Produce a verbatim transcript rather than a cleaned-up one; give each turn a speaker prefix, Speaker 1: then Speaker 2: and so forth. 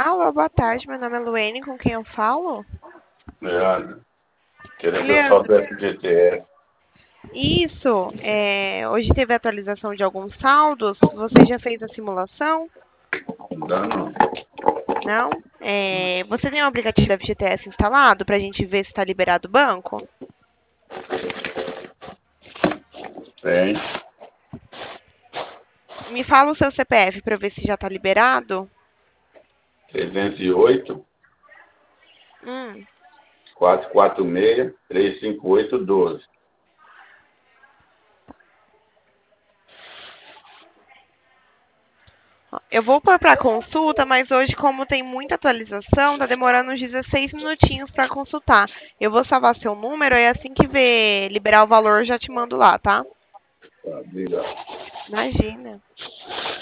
Speaker 1: Alô, boa tarde. Meu nome é Luene, com quem eu falo?
Speaker 2: Leandro, querendo ver o saldo do
Speaker 1: Leandro,
Speaker 2: F G T S.
Speaker 1: isso. é, hoje teve atualização de alguns saldos. Você já fez a simulação?
Speaker 2: Ainda não.
Speaker 1: Não? É, você tem o aplicativo da F G T S instalado para a gente ver se está liberado o banco?
Speaker 2: Tem.
Speaker 1: Me fala o seu C P F para ver se já está liberado.
Speaker 2: trezentos e oito,
Speaker 1: Hum.
Speaker 2: quatrocentos e quarenta e seis, trezentos e cinquenta e oito, doze.
Speaker 1: Eu vou pôr para consulta, mas hoje, como tem muita atualização, tá demorando uns dezesseis minutinhos para consultar. Eu vou salvar seu número e assim que ver liberar o valor, eu já te mando lá, tá?
Speaker 2: Tá, obrigado.
Speaker 1: Imagina.